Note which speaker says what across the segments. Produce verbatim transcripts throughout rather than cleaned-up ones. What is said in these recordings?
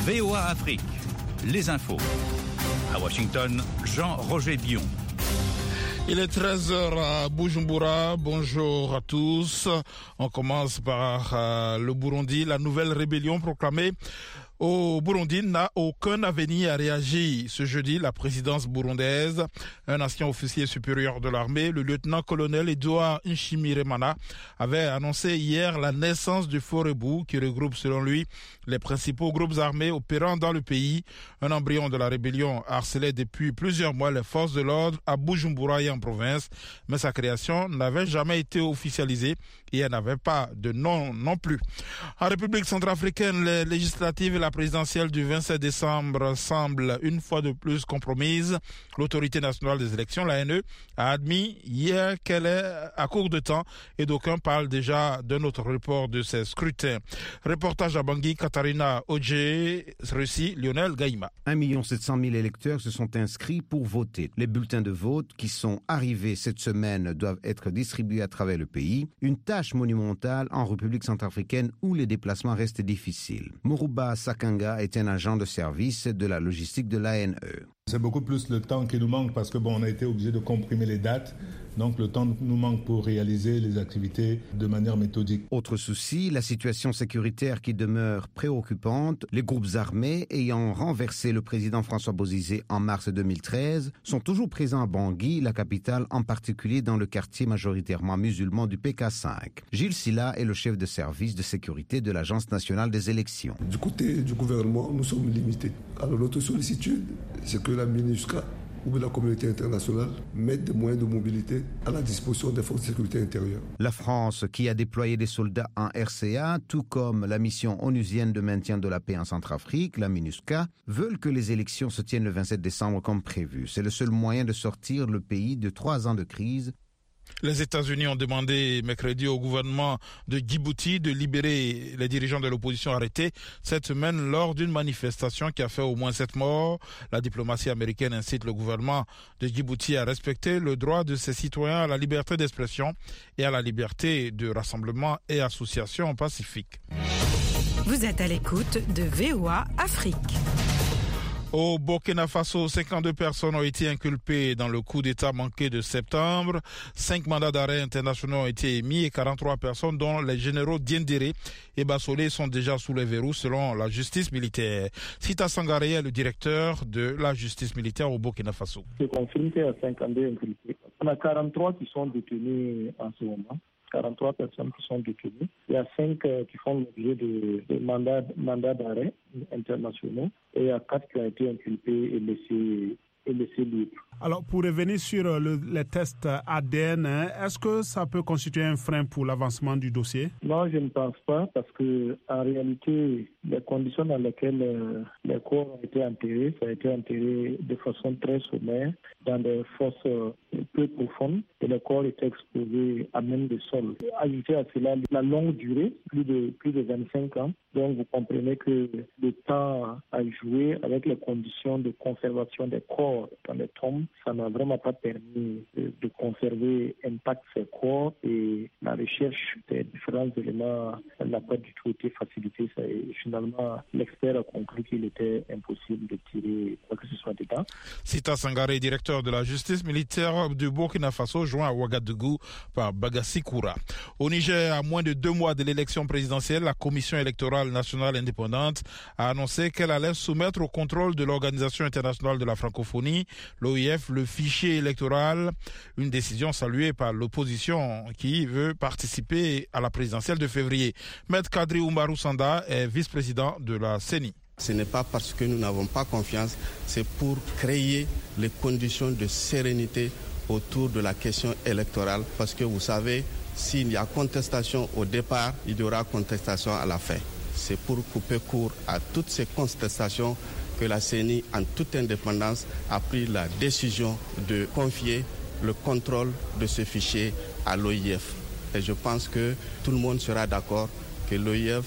Speaker 1: V O A Afrique, les infos. À Washington, Jean-Roger Bion.
Speaker 2: Il est treize heures à Bujumbura. Bonjour à tous. On commence par euh, le Burundi. La nouvelle rébellion proclamée au Burundi n'a aucun avenir à réagir. Ce jeudi, la présidence burundaise, un ancien officier supérieur de l'armée, le lieutenant-colonel Edouard Nshimirimana, avait annoncé hier la naissance du Forebu, qui regroupe selon lui les principaux groupes armés opérant dans le pays. Un embryon de la rébellion harcelait depuis plusieurs mois les forces de l'ordre à Bujumbura et en province, mais sa création n'avait jamais été officialisée et elle n'avait pas de nom non plus. En République centrafricaine, les législatives et la présidentielle du vingt-sept décembre semblent une fois de plus compromises. L'autorité nationale des élections, l'A N E, a admis hier qu'elle est à court de temps et d'aucuns parlent déjà d'un autre report de ces scrutins. Reportage à Bangui, Katharina Odje, Russie, Lionel Gaïma.
Speaker 3: un million sept cent mille électeurs se sont inscrits pour voter. Les bulletins de vote qui sont arrivés cette semaine doivent être distribués à travers le pays. Une tâche monumentale en République centrafricaine où les déplacements restent difficiles. Moruba Sakanga est un agent de service de la logistique de l'A N E.
Speaker 4: C'est beaucoup plus le temps qui nous manque parce que bon, on a été obligé de comprimer les dates. Donc le temps nous manque pour réaliser les activités de manière méthodique.
Speaker 3: Autre souci, la situation sécuritaire qui demeure préoccupante. Les groupes armés ayant renversé le président François Bozizé en mars deux mille treize sont toujours présents à Bangui, la capitale, en particulier dans le quartier majoritairement musulman du P K cinq. Gilles Silla est le chef de service de sécurité de l'Agence nationale des élections.
Speaker 5: Du côté du gouvernement, nous sommes limités. Alors notre sollicitude, c'est que la MINUSCA ou la communauté internationale mettent des moyens de mobilité à la disposition des forces de sécurité intérieure.
Speaker 3: La France, qui a déployé des soldats en R C A, tout comme la mission onusienne de maintien de la paix en Centrafrique, la MINUSCA, veulent que les élections se tiennent le vingt-sept décembre comme prévu. C'est le seul moyen de sortir le pays de trois ans de crise.
Speaker 2: Les États-Unis ont demandé mercredi au gouvernement de Djibouti de libérer les dirigeants de l'opposition arrêtés cette semaine lors d'une manifestation qui a fait au moins sept morts. La diplomatie américaine incite le gouvernement de Djibouti à respecter le droit de ses citoyens à la liberté d'expression et à la liberté de rassemblement et association pacifique.
Speaker 6: Vous êtes à l'écoute de V O A Afrique.
Speaker 2: Au Burkina Faso, cinquante-deux personnes ont été inculpées dans le coup d'État manqué de septembre. Cinq mandats d'arrêt internationaux ont été émis et quarante-trois personnes, dont les généraux Diendéré et Bassolé, sont déjà sous les verrous selon la justice militaire. Sita Sangaré est le directeur de la justice militaire au Burkina Faso.
Speaker 7: C'est confirmé qu'il y a cinquante-deux inculpés. On a quarante-trois qui sont détenus en ce moment. quarante-trois personnes qui sont détenues. Il y a cinq euh, qui font l'objet de, de mandats mandat d'arrêt internationaux et il y a quatre qui ont été inculpés et laissés, et laissés libres.
Speaker 8: Alors, pour revenir sur le, les tests A D N, est-ce que ça peut constituer un frein pour l'avancement du dossier?
Speaker 7: Non, je ne pense pas, parce que en réalité, les conditions dans lesquelles euh, les corps ont été enterrés, ça a été enterré de façon très sommaire, dans des fosses euh, peu profondes, et le corps était exposé à même le sol. Ajouter à cela la longue durée, plus de, plus de vingt-cinq ans, donc vous comprenez que le temps a joué avec les conditions de conservation des corps dans les tombes. Ça n'a vraiment pas permis de, de conserver intact ces corps et la recherche des différents éléments n'a pas du tout été facilitée. Ça, et finalement, l'expert a conclu qu'il était impossible de tirer quoi que ce soit dedans.
Speaker 2: Sita Sangaré, directeur de la justice militaire du Burkina Faso, joint à Ouagadougou par Bagassi Koura. Au Niger, à moins de deux mois de l'élection présidentielle, la Commission électorale nationale indépendante a annoncé qu'elle allait soumettre au contrôle de l'Organisation internationale de la francophonie, l'O I F, le fichier électoral, une décision saluée par l'opposition qui veut participer à la présidentielle de février. Maître Kadri Oumarou Sanda est vice-président de la C E N I.
Speaker 9: Ce n'est pas parce que nous n'avons pas confiance, c'est pour créer les conditions de sérénité autour de la question électorale. Parce que vous savez, s'il y a contestation au départ, il y aura contestation à la fin. C'est pour couper court à toutes ces contestations que la C E N I, en toute indépendance, a pris la décision de confier le contrôle de ce fichier à l'O I F. Et je pense que tout le monde sera d'accord que l'O I F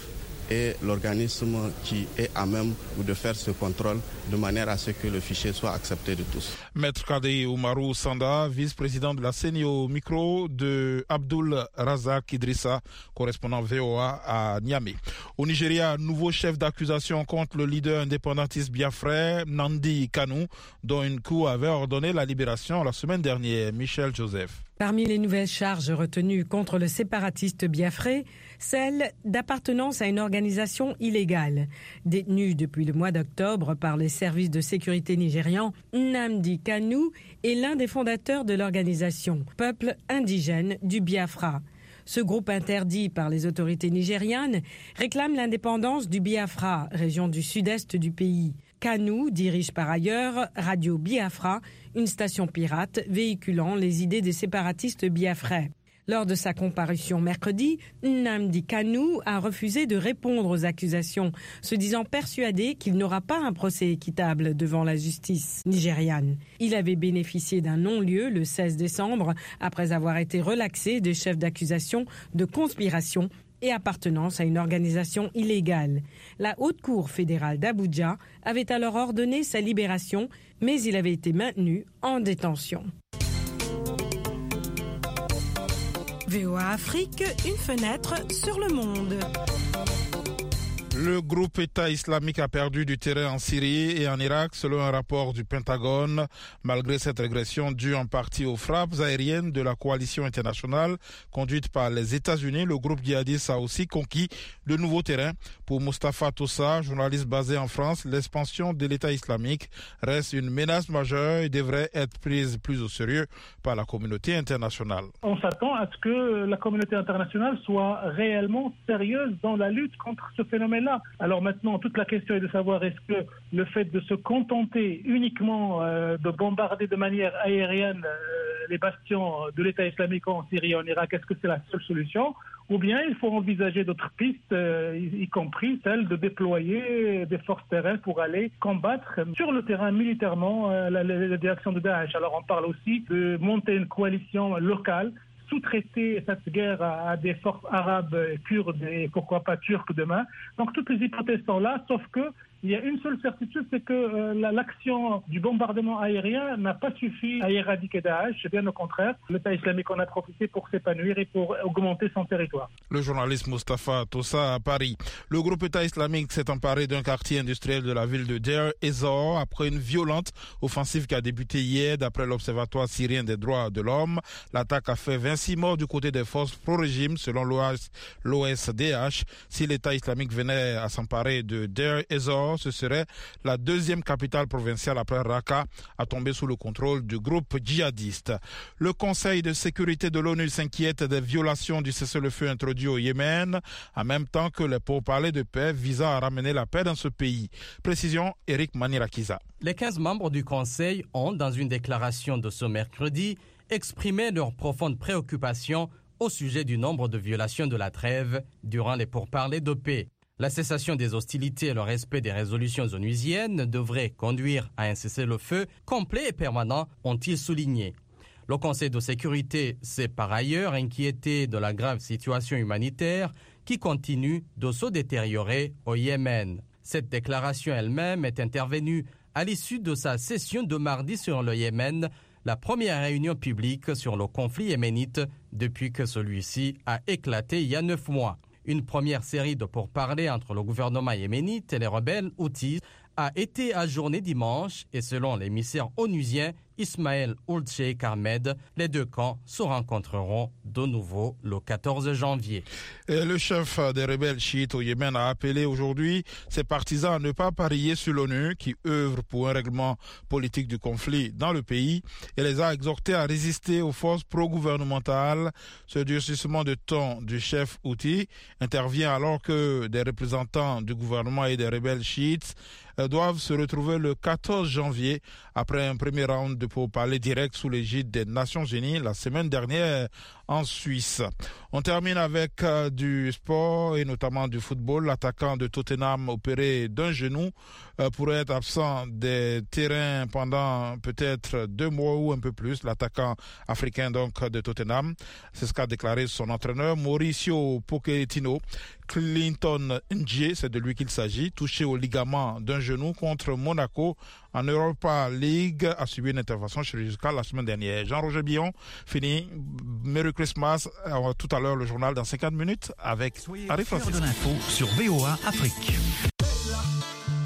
Speaker 9: est l'organisme qui est à même de faire ce contrôle de manière à ce que le fichier soit accepté de tous.
Speaker 2: Maître Kadei Oumarou Sanda, vice-président de la C E N I au micro de Abdul Razak Idrissa, correspondant V O A à Niamey. Au Nigeria, nouveau chef d'accusation contre le leader indépendantiste biafrais Nnamdi Kanu, dont une cour avait ordonné la libération la semaine dernière. Michel Joseph.
Speaker 6: Parmi les nouvelles charges retenues contre le séparatiste biafrais, celle d'appartenance à une organisation illégale. Détenu depuis le mois d'octobre par les services de sécurité nigérians, Nnamdi Kanu est l'un des fondateurs de l'organisation Peuple indigène du Biafra. Ce groupe interdit par les autorités nigérianes réclame l'indépendance du Biafra, région du sud-est du pays. Kanu dirige par ailleurs Radio Biafra, une station pirate véhiculant les idées des séparatistes biafrais. Lors de sa comparution mercredi, Nnamdi Kanu a refusé de répondre aux accusations, se disant persuadé qu'il n'aura pas un procès équitable devant la justice nigériane. Il avait bénéficié d'un non-lieu le seize décembre après avoir été relaxé des chefs d'accusation de conspiration et appartenance à une organisation illégale. La Haute Cour fédérale d'Abuja avait alors ordonné sa libération, mais il avait été maintenu en détention. V O A Afrique, une fenêtre sur le monde.
Speaker 2: Le groupe État islamique a perdu du terrain en Syrie et en Irak, selon un rapport du Pentagone. Malgré cette régression due en partie aux frappes aériennes de la coalition internationale conduite par les États-Unis, le groupe djihadiste a aussi conquis de nouveaux terrains. Pour Mustapha Tossa, journaliste basé en France, l'expansion de l'État islamique reste une menace majeure et devrait être prise plus au sérieux par la communauté internationale.
Speaker 10: On s'attend à ce que la communauté internationale soit réellement sérieuse dans la lutte contre ce phénomène. Alors maintenant, toute la question est de savoir est-ce que le fait de se contenter uniquement euh, de bombarder de manière aérienne euh, les bastions de l'État islamique en Syrie et en Irak, est-ce que c'est la seule solution ? Ou bien il faut envisager d'autres pistes, euh, y, y compris celle de déployer des forces terrestres pour aller combattre sur le terrain militairement euh, la, la, la direction de Daesh. Alors on parle aussi de monter une coalition locale, sous-traiter cette guerre à, à des forces arabes, kurdes et pourquoi pas turques demain. Donc toutes les hypothèses sont là, sauf que il y a une seule certitude, c'est que euh, la, l'action du bombardement aérien n'a pas suffi à éradiquer Daesh, bien au contraire. L'État islamique en a profité pour s'épanouir et pour augmenter son territoire.
Speaker 2: Le journaliste Mustapha Tossa à Paris. Le groupe État islamique s'est emparé d'un quartier industriel de la ville de Deir ez-Zor après une violente offensive qui a débuté hier d'après l'Observatoire syrien des droits de l'homme. L'attaque a fait vingt-six morts du côté des forces pro-régime selon l'O S D H. Si l'État islamique venait à s'emparer de Deir ez-Zor, ce serait la deuxième capitale provinciale après Raqqa à tomber sous le contrôle du groupe djihadiste. Le Conseil de sécurité de l'ONU s'inquiète des violations du cessez-le-feu introduit au Yémen, en même temps que les pourparlers de paix visant à ramener la paix dans ce pays. Précision, Eric Manirakiza.
Speaker 11: Les quinze membres du Conseil ont, dans une déclaration de ce mercredi, exprimé leur profonde préoccupation au sujet du nombre de violations de la trêve durant les pourparlers de paix. La cessation des hostilités et le respect des résolutions onusiennes devraient conduire à un cessez-le-feu complet et permanent, ont-ils souligné. Le Conseil de sécurité s'est par ailleurs inquiété de la grave situation humanitaire qui continue de se détériorer au Yémen. Cette déclaration elle-même est intervenue à l'issue de sa session de mardi sur le Yémen, la première réunion publique sur le conflit yéménite depuis que celui-ci a éclaté il y a neuf mois. Une première série de pourparlers entre le gouvernement yéménite et les rebelles houthis a été ajournée dimanche et selon l'émissaire onusien Ismaël Ould Cheikh Ahmed, les deux camps se rencontreront de nouveau le quatorze janvier.
Speaker 2: Et le chef des rebelles chiites au Yémen a appelé aujourd'hui ses partisans à ne pas parier sur l'ONU qui œuvre pour un règlement politique du conflit dans le pays et les a exhortés à résister aux forces pro-gouvernementales. Ce durcissement de ton du chef houthi intervient alors que des représentants du gouvernement et des rebelles chiites doivent se retrouver le quatorze janvier après un premier round de pourparlers direct sous l'égide des Nations Unies la semaine dernière en Suisse. On termine avec euh, du sport et notamment du football. L'attaquant de Tottenham opéré d'un genou euh, pourrait être absent des terrains pendant peut-être deux mois ou un peu plus. L'attaquant africain donc de Tottenham, c'est ce qu'a déclaré son entraîneur Mauricio Pochettino. Clinton Ndje, c'est de lui qu'il s'agit, touché au ligament d'un genou contre Monaco en Europa League, a subi une intervention chirurgicale la semaine dernière. Jean-Roger Billon, fini. Merry Christmas. Alors, tout à l'heure, le journal dans cinquante minutes avec Harry Francis.
Speaker 1: Soyez fiers de l'info sur V O A Afrique.